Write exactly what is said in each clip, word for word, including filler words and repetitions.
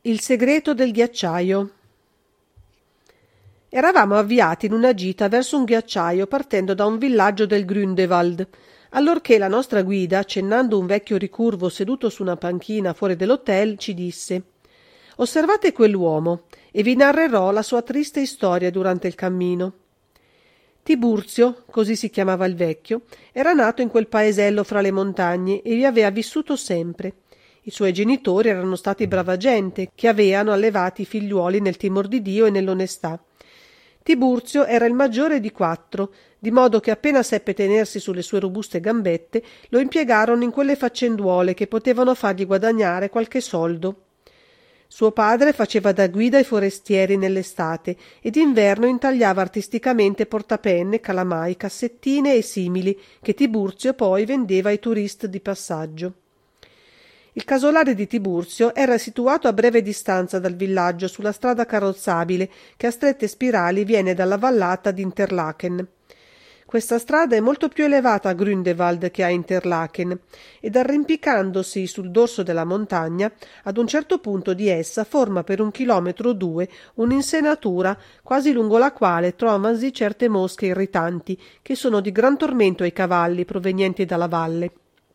Il segreto del ghiacciaio. Eravamo avviati in una gita verso un ghiacciaio partendo da un villaggio del Grünewald, allorché la nostra guida, accennando un vecchio ricurvo seduto su una panchina fuori dell'hotel, ci disse: «Osservate quell'uomo e vi narrerò la sua triste storia durante il cammino». Tiburzio, così si chiamava il vecchio, era nato in quel paesello fra le montagne e vi aveva vissuto sempre. I suoi genitori erano stati brava gente, che avevano allevati i figliuoli nel timor di Dio e nell'onestà. Tiburzio era il maggiore di quattro, di modo che appena seppe tenersi sulle sue robuste gambette, lo impiegarono in quelle faccenduole che potevano fargli guadagnare qualche soldo. Suo padre faceva da guida ai forestieri nell'estate e d'inverno intagliava artisticamente portapenne, calamai, cassettine e simili, che Tiburzio poi vendeva ai tourist di passaggio. Il casolare di Tiburzio era situato a breve distanza dal villaggio sulla strada carrozzabile che a strette spirali viene dalla vallata di Interlaken. Questa strada è molto più elevata a Grünewald che a Interlaken ed arrampicandosi sul dorso della montagna, ad un certo punto di essa forma per un chilometro o due un'insenatura quasi lungo la quale trovasi certe mosche irritanti che sono di gran tormento ai cavalli provenienti dalla valle.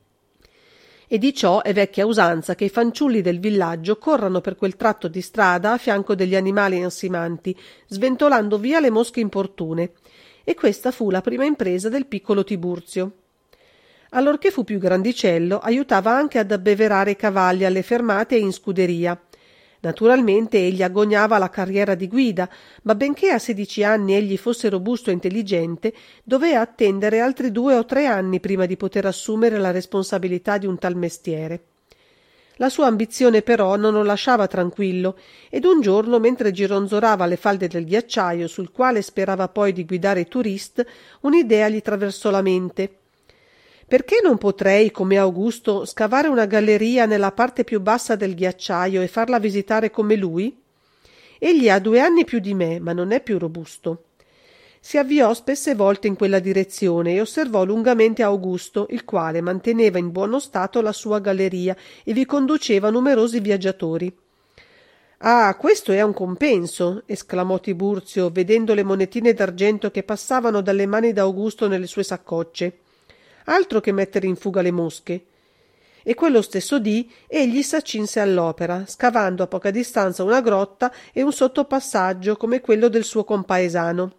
E di ciò è vecchia usanza che i fanciulli del villaggio corrano per quel tratto di strada a fianco degli animali ansimanti, sventolando via le mosche importune. E questa fu la prima impresa del piccolo Tiburzio. Allorché fu più grandicello, aiutava anche ad abbeverare i cavalli alle fermate e in scuderia. Naturalmente egli agognava la carriera di guida, ma benché a sedici anni egli fosse robusto e intelligente, doveva attendere altri due o tre anni prima di poter assumere la responsabilità di un tal mestiere. La sua ambizione però non lo lasciava tranquillo, ed un giorno, mentre gironzolava le falde del ghiacciaio sul quale sperava poi di guidare i tourist, un'idea gli traversò la mente. Perché non potrei, come Augusto, scavare una galleria nella parte più bassa del ghiacciaio e farla visitare come lui? Egli ha due anni più di me, ma non è più robusto. Si avviò spesse volte in quella direzione e osservò lungamente Augusto, il quale manteneva in buono stato la sua galleria e vi conduceva numerosi viaggiatori. «Ah, questo è un compenso!» esclamò Tiburzio, vedendo le monetine d'argento che passavano dalle mani d'Augusto nelle sue saccocce. Altro che mettere in fuga le mosche. E quello stesso dì egli s'accinse all'opera, scavando a poca distanza una grotta e un sottopassaggio come quello del suo compaesano.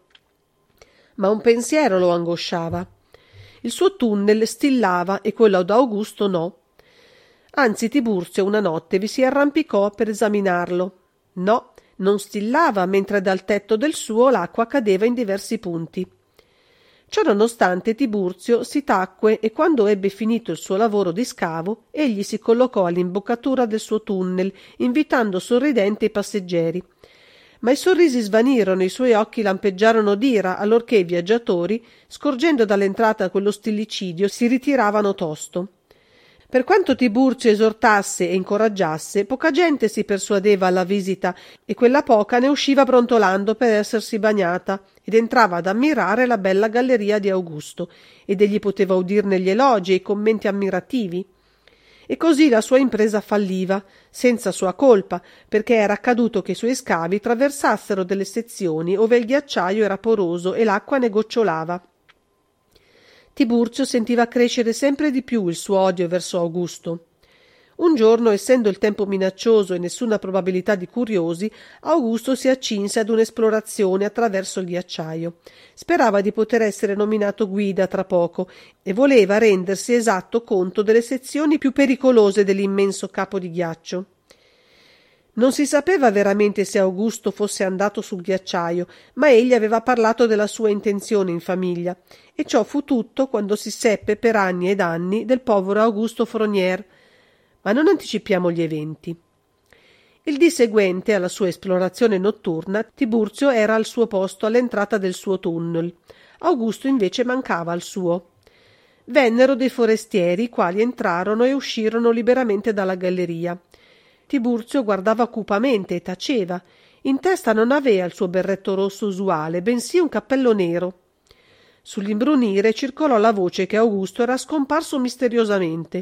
Ma un pensiero lo angosciava. Il suo tunnel stillava e quello d'Augusto no. Anzi, Tiburzio una notte vi si arrampicò per esaminarlo. No, non stillava, mentre dal tetto del suo l'acqua cadeva in diversi punti. Ciononostante Tiburzio si tacque e quando ebbe finito il suo lavoro di scavo, egli si collocò all'imboccatura del suo tunnel, invitando sorridente i passeggeri. Ma i sorrisi svanirono e i suoi occhi lampeggiarono d'ira, allorché i viaggiatori, scorgendo dall'entrata quello stillicidio, si ritiravano tosto. Per quanto Tiburzio esortasse e incoraggiasse, poca gente si persuadeva alla visita e quella poca ne usciva brontolando per essersi bagnata ed entrava ad ammirare la bella galleria di Augusto ed egli poteva udirne gli elogi e i commenti ammirativi. E così la sua impresa falliva, senza sua colpa, perché era accaduto che i suoi scavi traversassero delle sezioni ove il ghiacciaio era poroso e l'acqua ne gocciolava. Tiburzio sentiva crescere sempre di più il suo odio verso Augusto. Un giorno, essendo il tempo minaccioso e nessuna probabilità di curiosi, Augusto si accinse ad un'esplorazione attraverso il ghiacciaio. Sperava di poter essere nominato guida tra poco e voleva rendersi esatto conto delle sezioni più pericolose dell'immenso capo di ghiaccio. Non si sapeva veramente se Augusto fosse andato sul ghiacciaio, ma egli aveva parlato della sua intenzione in famiglia, e ciò fu tutto quando si seppe per anni ed anni del povero Augusto Fronier. Ma non anticipiamo gli eventi. Il dì seguente alla sua esplorazione notturna, Tiburzio era al suo posto all'entrata del suo tunnel. Augusto invece mancava al suo. Vennero dei forestieri, i quali entrarono e uscirono liberamente dalla galleria. Tiburzio guardava cupamente e taceva. In testa non aveva il suo berretto rosso usuale, bensì un cappello nero. Sull'imbrunire circolò la voce che Augusto era scomparso misteriosamente.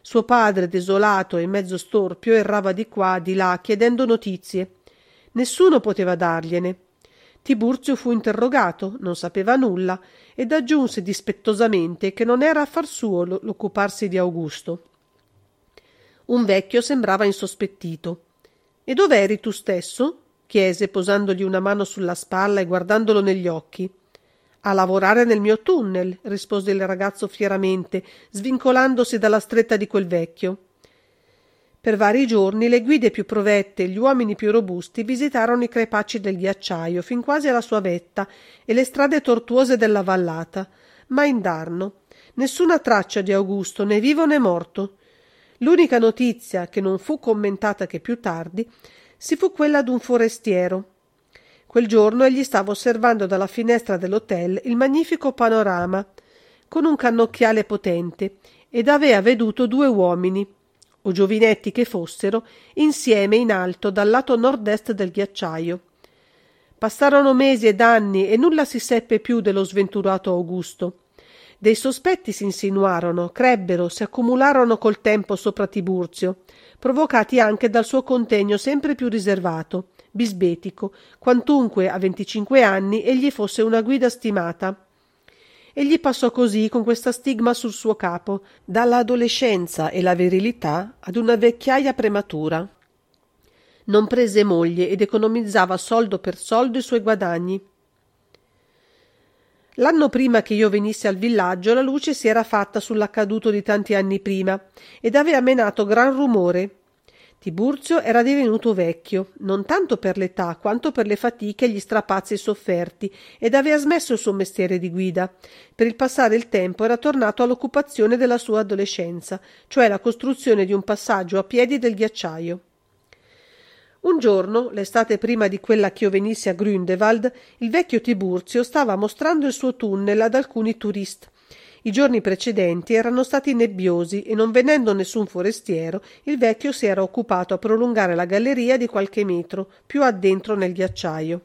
Suo padre, desolato e mezzo storpio, errava di qua, di là, chiedendo notizie. Nessuno poteva dargliene. Tiburzio fu interrogato, non sapeva nulla, ed aggiunse dispettosamente che non era affar suo l'occuparsi di Augusto. Un vecchio sembrava insospettito. «E dov'eri tu stesso?» chiese, posandogli una mano sulla spalla e guardandolo negli occhi. «A lavorare nel mio tunnel», rispose il ragazzo fieramente, svincolandosi dalla stretta di quel vecchio. Per vari giorni le guide più provette e gli uomini più robusti visitarono i crepacci del ghiacciaio fin quasi alla sua vetta e le strade tortuose della vallata, ma indarno. Nessuna traccia di Augusto, né vivo né morto. L'unica notizia, che non fu commentata che più tardi, si fu quella d'un forestiero. Quel giorno egli stava osservando dalla finestra dell'hotel il magnifico panorama, con un cannocchiale potente, ed avea veduto due uomini, o giovinetti che fossero, insieme in alto dal lato nord-est del ghiacciaio. Passarono mesi ed anni e nulla si seppe più dello sventurato Augusto. Dei sospetti si insinuarono, crebbero, si accumularono col tempo sopra Tiburzio, provocati anche dal suo contegno sempre più riservato, bisbetico, quantunque a venticinque anni egli fosse una guida stimata. Egli passò così con questa stigma sul suo capo, dalla adolescenza e la virilità ad una vecchiaia prematura. Non prese moglie ed economizzava soldo per soldo i suoi guadagni. L'anno prima che io venissi al villaggio la luce si era fatta sull'accaduto di tanti anni prima ed aveva menato gran rumore. Tiburzio era divenuto vecchio, non tanto per l'età quanto per le fatiche e gli strapazzi sofferti, ed aveva smesso il suo mestiere di guida. Per il passare il tempo era tornato all'occupazione della sua adolescenza, cioè la costruzione di un passaggio a piedi del ghiacciaio. Un giorno, l'estate prima di quella che io venissi a Grünewald, il vecchio Tiburzio stava mostrando il suo tunnel ad alcuni tourist. I giorni precedenti erano stati nebbiosi e, non venendo nessun forestiero, il vecchio si era occupato a prolungare la galleria di qualche metro, più addentro nel ghiacciaio.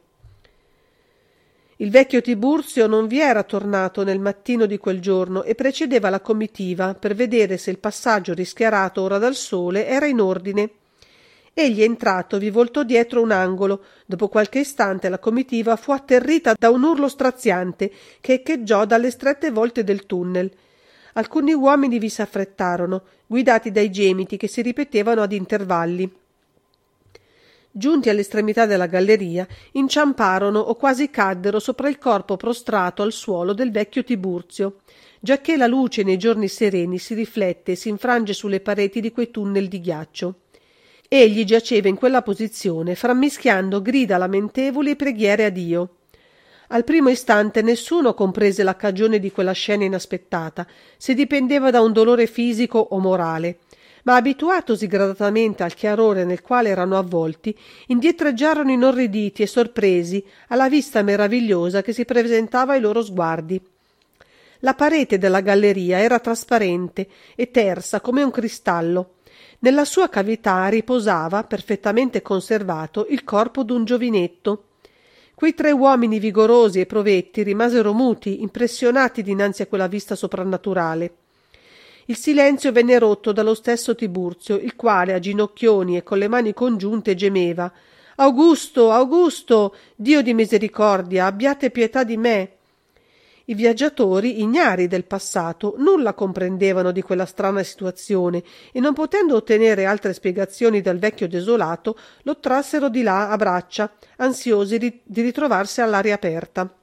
Il vecchio Tiburzio non vi era tornato nel mattino di quel giorno e precedeva la comitiva per vedere se il passaggio rischiarato ora dal sole era in ordine. Egli, entrato, vi voltò dietro un angolo. Dopo qualche istante la comitiva fu atterrita da un urlo straziante che echeggiò dalle strette volte del tunnel. Alcuni uomini vi s'affrettarono, guidati dai gemiti che si ripetevano ad intervalli. Giunti all'estremità della galleria, inciamparono o quasi caddero sopra il corpo prostrato al suolo del vecchio Tiburzio, giacché la luce nei giorni sereni si riflette e si infrange sulle pareti di quei tunnel di ghiaccio. Egli giaceva in quella posizione, frammischiando grida lamentevoli e preghiere a Dio. Al primo istante nessuno comprese la cagione di quella scena inaspettata, se dipendeva da un dolore fisico o morale, ma abituatosi gradatamente al chiarore nel quale erano avvolti, indietreggiarono inorriditi e sorpresi alla vista meravigliosa che si presentava ai loro sguardi. La parete della galleria era trasparente e tersa come un cristallo. Nella sua cavità riposava, perfettamente conservato, il corpo d'un giovinetto. Quei tre uomini vigorosi e provetti rimasero muti, impressionati dinanzi a quella vista soprannaturale. Il silenzio venne rotto dallo stesso Tiburzio, il quale, a ginocchioni e con le mani congiunte, gemeva: «Augusto, Augusto, Dio di misericordia, abbiate pietà di me!» I viaggiatori, ignari del passato, nulla comprendevano di quella strana situazione e, non potendo ottenere altre spiegazioni dal vecchio desolato, lo trassero di là a braccia, ansiosi di ritrovarsi all'aria aperta.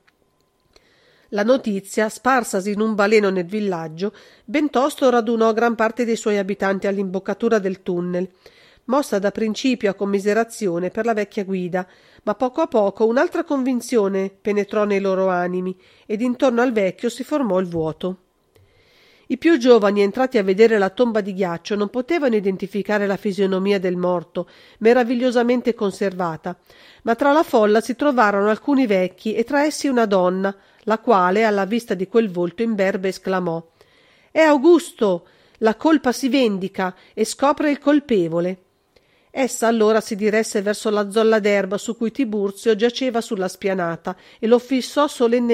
La notizia, sparsasi in un baleno nel villaggio, bentosto radunò gran parte dei suoi abitanti all'imboccatura del tunnel, mossa da principio a commiserazione per la vecchia guida, ma poco a poco un'altra convinzione penetrò nei loro animi ed intorno al vecchio si formò il vuoto. I più giovani, entrati a vedere la tomba di ghiaccio, non potevano identificare la fisionomia del morto, meravigliosamente conservata, ma tra la folla si trovarono alcuni vecchi e tra essi una donna, la quale, alla vista di quel volto imberbe, esclamò: «È Augusto! La colpa si vendica e scopre il colpevole!» Essa allora si diresse verso la zolla d'erba su cui Tiburzio giaceva sulla spianata e lo fissò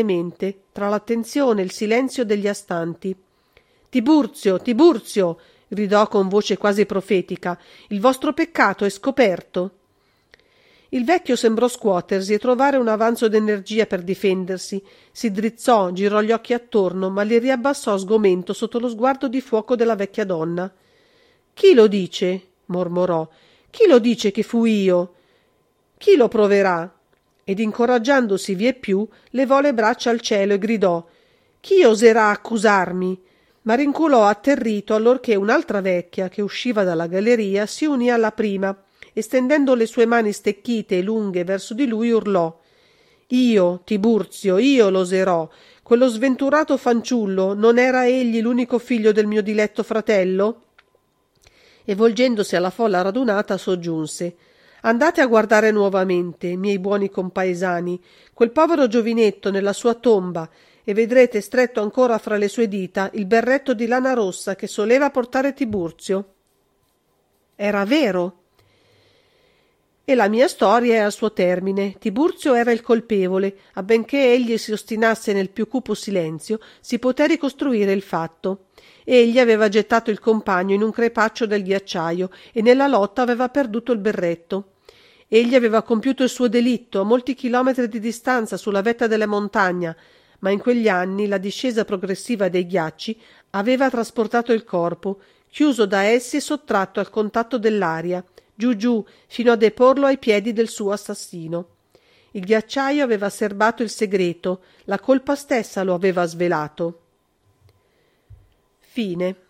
solennemente, tra l'attenzione e il silenzio degli astanti. «Tiburzio, Tiburzio!» gridò con voce quasi profetica. Il vostro peccato è scoperto. Il vecchio sembrò scuotersi e trovare un avanzo d'energia per difendersi. Si drizzò, girò gli occhi attorno, ma li riabbassò sgomento sotto lo sguardo di fuoco della vecchia donna. «Chi lo dice?» mormorò. «Chi lo dice che fui io? Chi lo proverà?» Ed incoraggiandosi vieppiù, levò le braccia al cielo e gridò: «Chi oserà accusarmi?» Ma rinculò atterrito allorché un'altra vecchia, che usciva dalla galleria, si unì alla prima e, stendendo le sue mani stecchite e lunghe verso di lui, urlò: «Io, Tiburzio, io l'oserò. Quello sventurato fanciullo, non era egli l'unico figlio del mio diletto fratello?» E volgendosi alla folla radunata soggiunse: «Andate a guardare nuovamente, miei buoni compaesani, quel povero giovinetto nella sua tomba, e vedrete stretto ancora fra le sue dita il berretto di lana rossa che soleva portare Tiburzio». Era vero. E la mia storia è al suo termine. Tiburzio era il colpevole. Abbenché egli si ostinasse nel più cupo silenzio, si poté ricostruire il fatto. Egli aveva gettato il compagno in un crepaccio del ghiacciaio e nella lotta aveva perduto il berretto. Egli aveva compiuto il suo delitto a molti chilometri di distanza sulla vetta della montagna, ma in quegli anni la discesa progressiva dei ghiacci aveva trasportato il corpo, chiuso da essi e sottratto al contatto dell'aria, giù giù, fino a deporlo ai piedi del suo assassino. Il ghiacciaio aveva serbato il segreto, la colpa stessa lo aveva svelato. Fine.